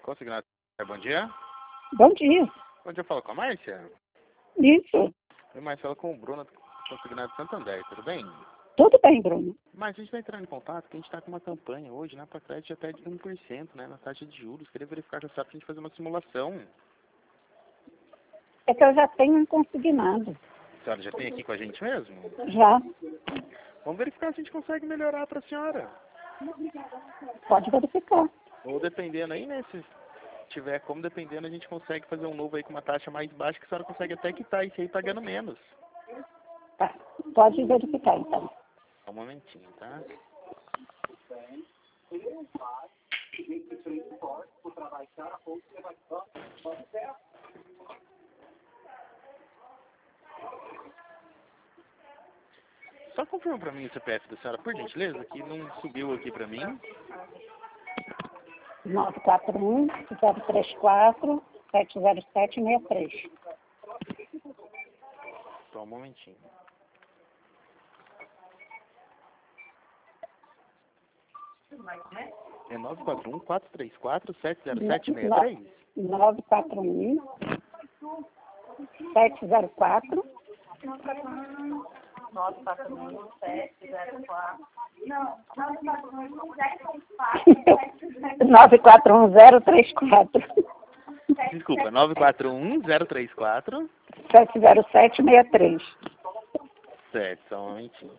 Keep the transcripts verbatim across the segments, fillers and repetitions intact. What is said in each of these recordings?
Consignado. Bom dia. Bom dia. Bom dia, eu falo com a Márcia. Isso. Eu, Marcelo, com o Bruno, Consignado Santander, tudo bem? Tudo bem, Bruno. Mas a gente vai entrar em contato porque a gente está com uma campanha hoje, né, para crédito até de um por cento, né, na taxa de juros. Queria verificar com a senhora para a gente fazer uma simulação. É que eu já tenho um consignado. A senhora já tem aqui com a gente mesmo? Já. Vamos verificar se a gente consegue melhorar para a senhora. Pode verificar. Ou dependendo aí, né, se tiver como, dependendo, a gente consegue fazer um novo aí com uma taxa mais baixa, que a senhora consegue até quitar isso aí pagando menos. Tá. Pode verificar, então. Só um momentinho, tá? Só confirma pra mim o C P F da senhora, por gentileza, que não subiu aqui pra mim. nove quatro um, zero três quatro, sete zero sete seis três. Só um momentinho. É nove quatro um, quatro três quatro, sete zero sete seis três? nove quatro um, sete zero quatro. nove quatro um, sete zero quatro. Não, nove quatro um, zero três quatro. Desculpa, nove quatro um, zero três quatro. sete zero sete seis três. Certo, só um momentinho.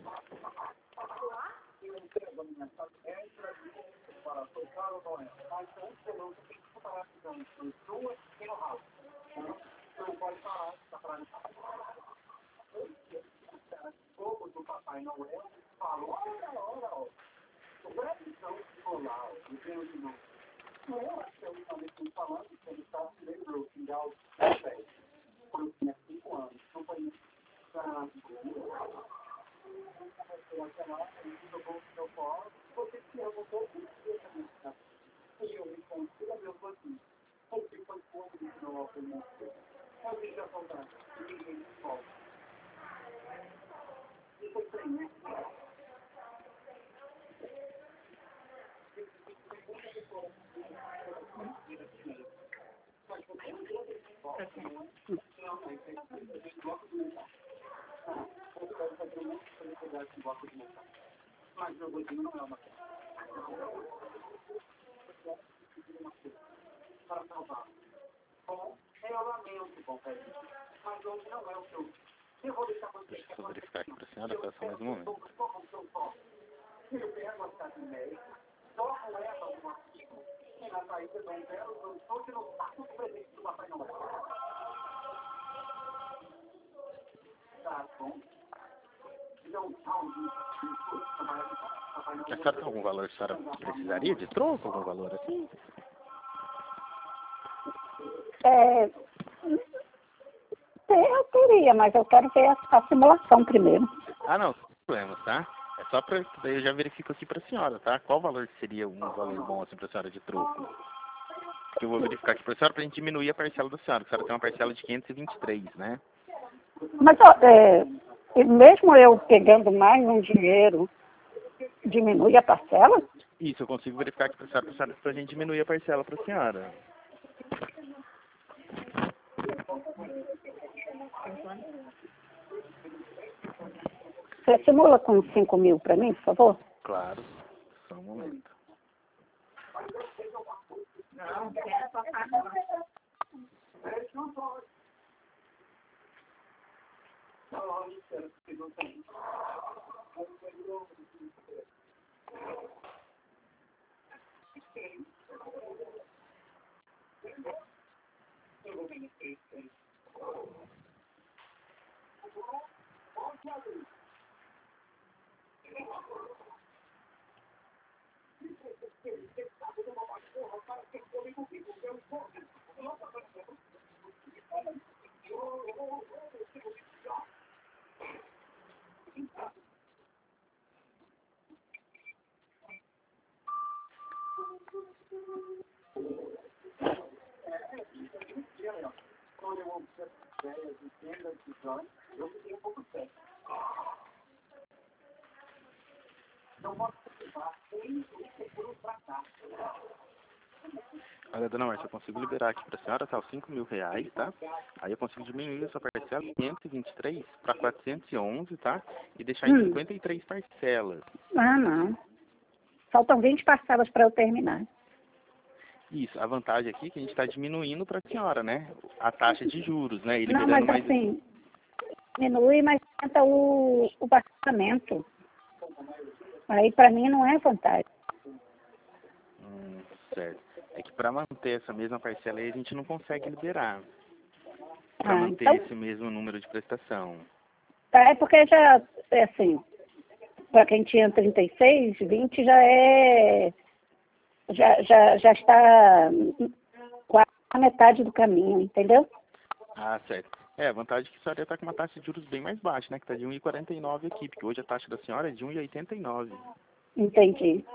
Deixa eu só verificar aqui pra senhora, tá? Só mais um momento. A senhora tem algum valor que a senhora precisaria de troco? Algum valor assim? É, eu teria, mas eu quero ver a, a simulação primeiro. Ah, não, sem problemas, tá? É só pra... Daí eu já verifico aqui pra senhora, tá? Qual valor que seria um valor bom assim pra senhora de troco? Que eu vou verificar aqui pra senhora pra gente diminuir a parcela da senhora. A senhora tem uma parcela de quinhentos e vinte e três, né? Mas, ó, é, e mesmo eu pegando mais um dinheiro, diminui a parcela? Isso, eu consigo verificar aqui pra senhora, pra, senhora, pra gente diminuir a parcela pra senhora. Você simula com cinco mil para mim, por favor? Claro. Só um momento. não, quero só carne. Olha, dona Márcia, eu consigo liberar aqui para a senhora, tá, os cinco mil reais, tá? Aí eu consigo diminuir a sua parcela de quinhentos e vinte e três para quatrocentos e onze, tá? E deixar em Hum. cinquenta e três parcelas. Ah, não. Faltam vinte parcelas para eu terminar. Isso, a vantagem aqui é que a gente está diminuindo para a senhora, né? A taxa de juros, né? E Não, liberando mas mais. assim, diminui, mas aumenta o, o parcelamento. Aí para mim não é vantagem. Hum, certo. É que para manter essa mesma parcela aí a gente não consegue liberar. Para Ah, manter então, esse mesmo número de prestação. tá, é porque já, é assim, para quem tinha trinta e seis, vinte já é, já, já, já está quase a metade do caminho, entendeu? Ah, certo. É, a vantagem é que a senhora está com uma taxa de juros bem mais baixa, né? Que está de um vírgula quarenta e nove aqui, porque hoje a taxa da senhora é de um vírgula oitenta e nove. Entendi.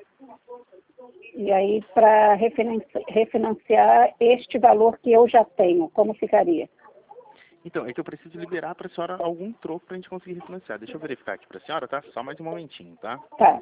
E aí, para refinanciar este valor que eu já tenho, como ficaria? Então, é que eu preciso liberar para a senhora algum troco para a gente conseguir refinanciar. Deixa eu verificar aqui para a senhora, tá? Só mais um momentinho, tá? Tá.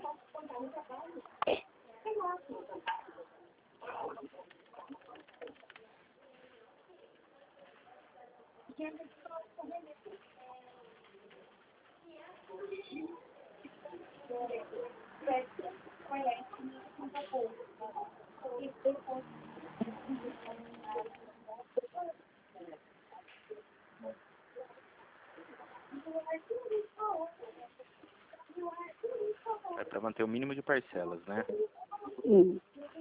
É para manter o mínimo de parcelas, né? Hum.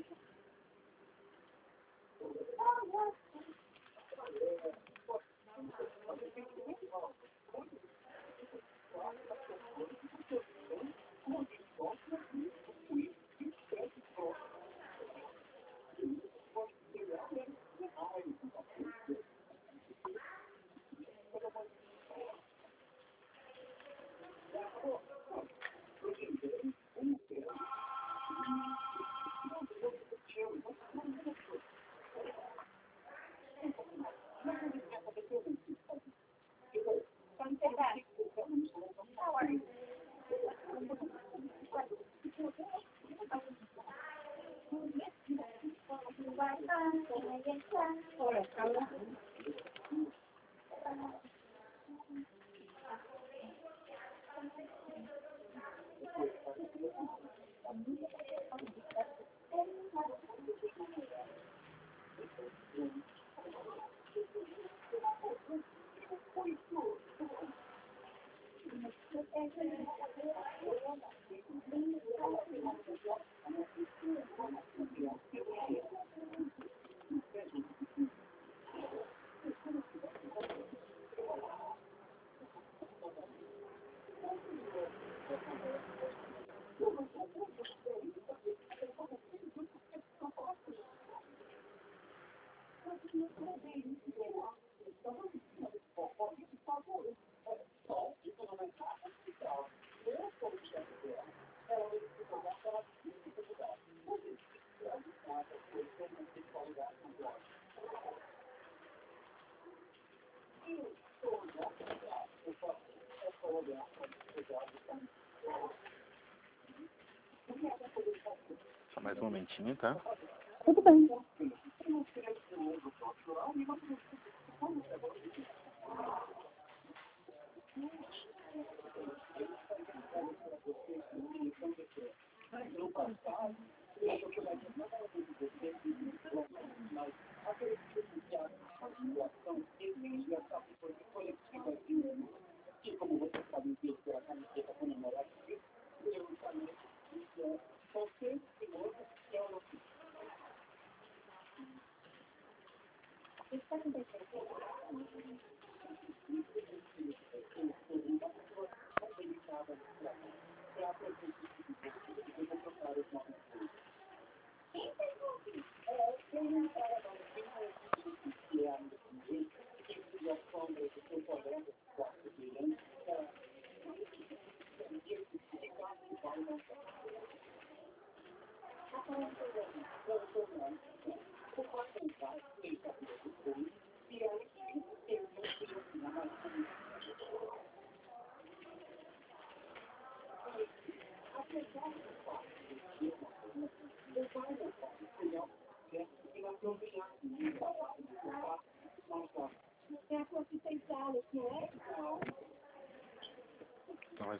Só mais um momentinho, tá? Tudo bem.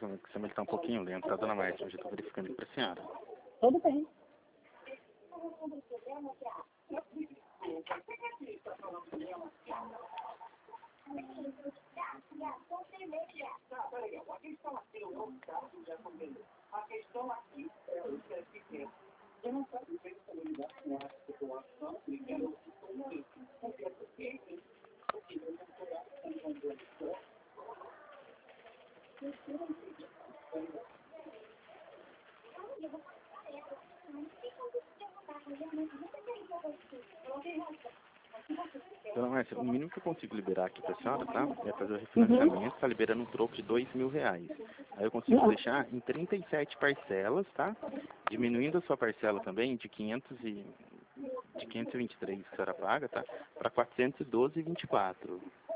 o sistema está um pouquinho lento, tá, dona Márcia? Hoje eu estou verificando aqui para a senhora. Tudo bem. Dona Márcia, o mínimo que eu consigo liberar aqui para a senhora, tá? É fazer o refinanciamento, tá liberando um troco de dois mil reais. Aí eu consigo Não. deixar em trinta e sete parcelas, tá? Diminuindo a sua parcela também de quinhentos e de quinhentos e vinte e três que a senhora paga, tá? Para quatrocentos e doze e vinte e quatro.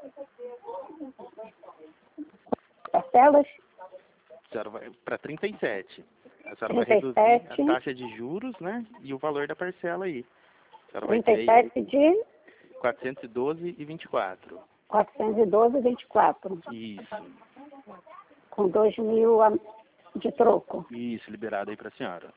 Parcelas? A senhora vai para trinta e sete. A senhora vai reduzir trinta e sete. a taxa de juros, né? E o valor da parcela aí. A senhora vai trinta ter e aí sete de quatrocentos e doze e vinte e quatro. quatrocentos e doze e vinte e quatro. Isso. Com dois mil a- de troco. Isso, liberado aí para a senhora.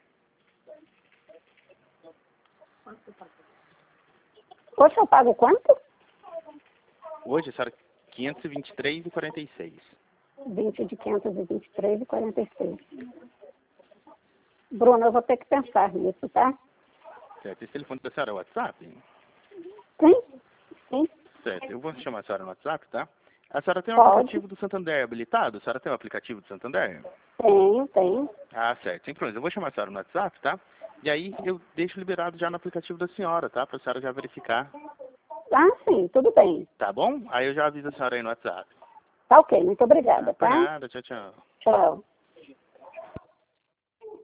Hoje eu pago quanto? Hoje, a senhora, quinhentos e vinte e três e quarenta e seis. vinte de quinhentos e vinte e três e quarenta e seis. Bruno, eu vou ter que pensar nisso, tá? Certo. Esse telefone da senhora é o WhatsApp? Sim? Sim. Certo. Eu vou chamar a senhora no WhatsApp, tá? A senhora tem o Pode. aplicativo do Santander habilitado? A senhora tem o aplicativo do Santander? Tenho, tenho. Ah, certo. Sem problema. Eu vou chamar a senhora no WhatsApp, tá? E aí eu deixo liberado já no aplicativo da senhora, tá? Para a senhora já verificar. Ah, sim, tudo bem. Tá bom? Aí eu já aviso a senhora aí no WhatsApp. Tá ok, muito obrigada, Por tá? nada. Tchau, tchau. Tchau.